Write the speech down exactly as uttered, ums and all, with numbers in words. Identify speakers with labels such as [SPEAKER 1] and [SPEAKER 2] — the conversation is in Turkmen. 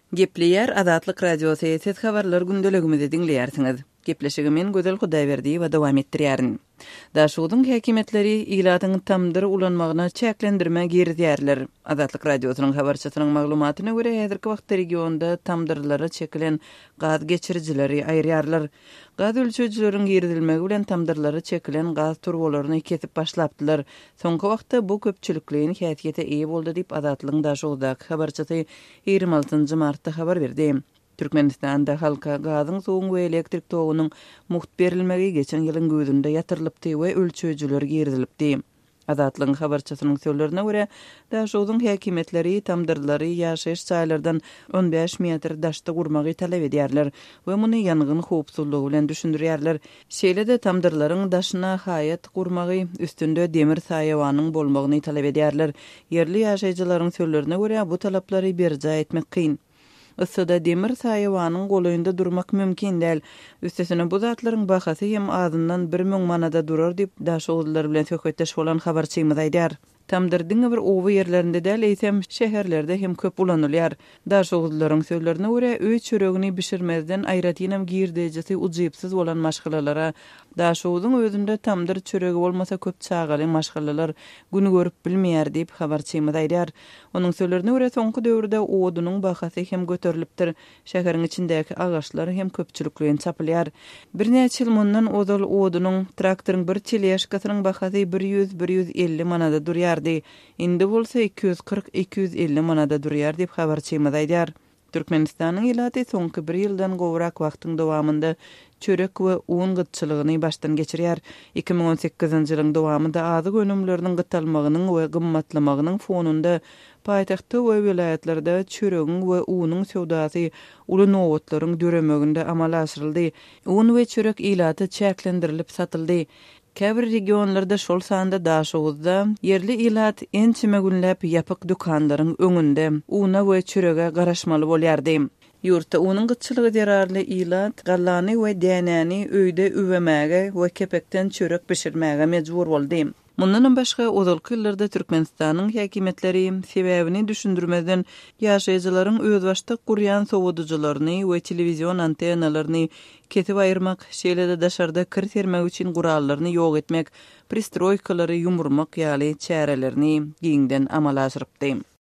[SPEAKER 1] Gepleyer Azatlyk Radiosu ses habarlar gündeligimizde dinleýärsiňiz. Gepleşigimin Gözel Hudaýberdi we dowam etdirýärin. Daşugyň häkimetleri ilatyň tamdyr ulanmagyna çäklendirme girdýärler. Azatlyk Radiosynyň habarçysynyň maglumatyna görä häzirki wagtda regionda tamdyrlara çekilen gaz geçirijileri aýrýarlar. Gaz ölçüjileriň girdilmegi bilen tamdyrlara çekilen gaz turbolaryny kesip başlapdylar. Soňky wagtda bu köpçülikliň häsiýete eýe boldy diýip Azatlygyň daşugdaky habarçysy ýigirme altynjy martda habar berdi. Türkmenistanda halka gazyň soňgy we elektrik togunyň muht berilmegi geçen ýylyň gözünde ýatyrylypdy we ölçüjiler girdilipdi. Azatlygyň habarçysynyň sözlerine görä, daşugdyň häkimetleri tamdyrlary ýaşaýyş çaýlardan on beş metr daşda gurmagy talap edýärler we muny ýangyn howpsuzlygy bilen düşündirýärler. Şeýle-de tamdyrlaryň daşyna haýat gurmagy üstünde demir saýawanyň bolmagyny talap edýärler. Yerli ýaşaýjylaryň sözlerine görä, bu talaplary berja etmek kyn. Issada demir saýawanyň golaýynda durmak mümkin däl. Üstesine bu zatlaryň bahasy hem azyndan bir müň manada durar diýip daşuglylar bilen söhbetdeş bolan habarçymyz aýdýar. Tamdyrdyň bir owy ýerlerinde däl eýsem şäherlerde hem köp ulanylýar. Daşuglylaryň sözlerine görä, öý çöregini bişirmezden aýratynam girdejisi ujypsyz bolan maşgalalara, daşugdyň özünde tamdyr çöregi bolmasa köp çagaly maşgalalar güni görüp bilmeýär diýip habarçymyz aýdýar. Onuň sözlerine görä, soňky döwürde odunyň bahasy hem göterilipdir. Şäheriň içindäki agaçlar hem köpçülikliň çapylýar. Bir näçe ýyl mundan ozal odunyň traktoryň bir çelýeşkasynyň bahasy bir ýüz bir ýüz elli manada durýar. Indi bolsa iki yüz kırk iki yüz elli manada durýar diýip habarçymyz aýdýar. Türkmenistanyň ilaty soňky bir ýyldan gowrak wagtyň dowamında çörek we un gytçylygyny başdan geçirýär. iki ming on sekizinji ýylyň dowamında azyk önümleriniň gytalmagynyň we gymmatlamagynyň fonunda paýtagtda we vilayatlerde çöregiň we unyň sowdasy uly nowatlaryň döremeginde amal aşyryldy. Un we çörek ilaty çäklendirilip satyldy. Käbir regionlarda şol sanda daşugda yerli ilat ençime günläp ýapyk dükanlaryň öňünde una we çörege garaşmaly bolýardy. Ýurtda unyň gytçylygy derarly ilat gallany we dänäni öýde üwemäge we kepekden çörek pişirmäge mejbur boldy. Mundan başga ozalky ýyllarda Türkmenistanyň häkimetleri sebäbini düşündirmeden ýaşaýjylaryň öz başda gurýan sowadyjylaryny we telewizion antennalaryny kesip aýyrmak, şeýle-de daşarda kir sermek üçin gurallaryny ýok etmek, pristroýkalary ýumurmak ýaly çärelerini giňden amala aşyrypdy.